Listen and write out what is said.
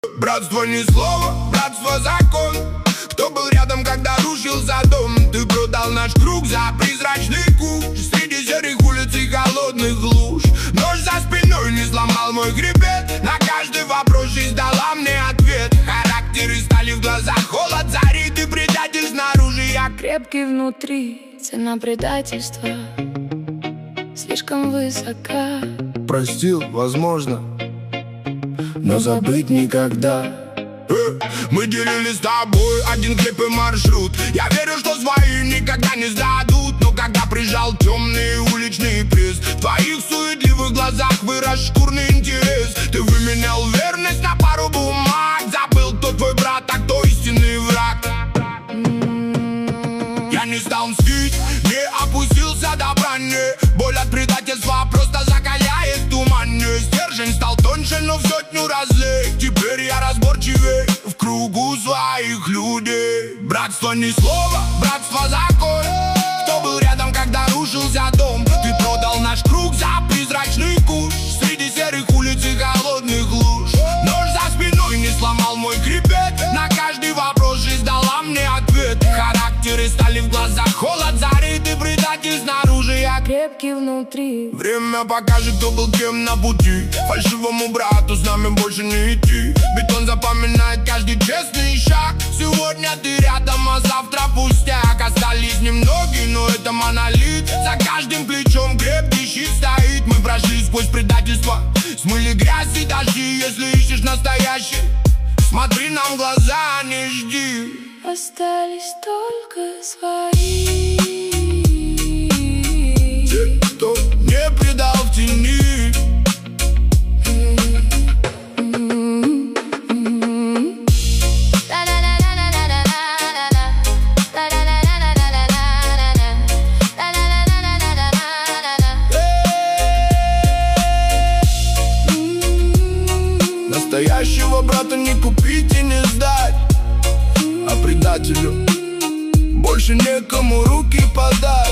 Братство не слово, братство закон. Кто был рядом, когда рушился дом? Ты продал наш круг за призрачный куш. Среди серых улиц и холодных луж. Нож за спиной не сломал мой хребет. На каждый вопрос жизнь дала мне ответ. Характеры стали в глазах, холод зарит и предатель снаружи. Я крепкий внутри, цена предательства слишком высока. Простил, возможно, но забыть никогда. Мы делили с тобой один хлеб и маршрут. Я верю, что свои никогда не сдадут. Но когда прижал темный уличный пресс, в твоих суетливых глазах вырос шкурный интерес. Ты выменял верность на пару бумаг. Забыл, кто твой брат, а кто истинный враг. Я не стал мстить, не опустился до брани. Боль от предательства просто закаляет тумане. Стержень стал тоньше, но в сотню разлей. Теперь я разборчивей в кругу своих людей. Братство не слово, братство закон. Кто был рядом, когда рушился дом? Ты продал наш круг за призрачный куш. Среди серых улиц и холодных луж. Нож за спиной не сломал мой хребет. На каждый вопрос жизнь дала мне ответ. Характеры стали в глазах, холод зарит и предатель снаружи. Я крепкий внутри. Время покажет, кто был кем на пути. Фальшивому брату с нами больше не идти. Бетон запоминает каждый честный шаг. Сегодня ты рядом, а завтра пустяк. Остались немногие, но это монолит. За каждым плечом крепкий щит стоит. Мы прошли сквозь предательство, смыли грязь и дожди. Если ищешь настоящий, смотри нам в глаза, не жди. Остались только свои. Те, кто не предал в тени. Настоящего брата не купить и не сдать, а предателю больше некому руки подать.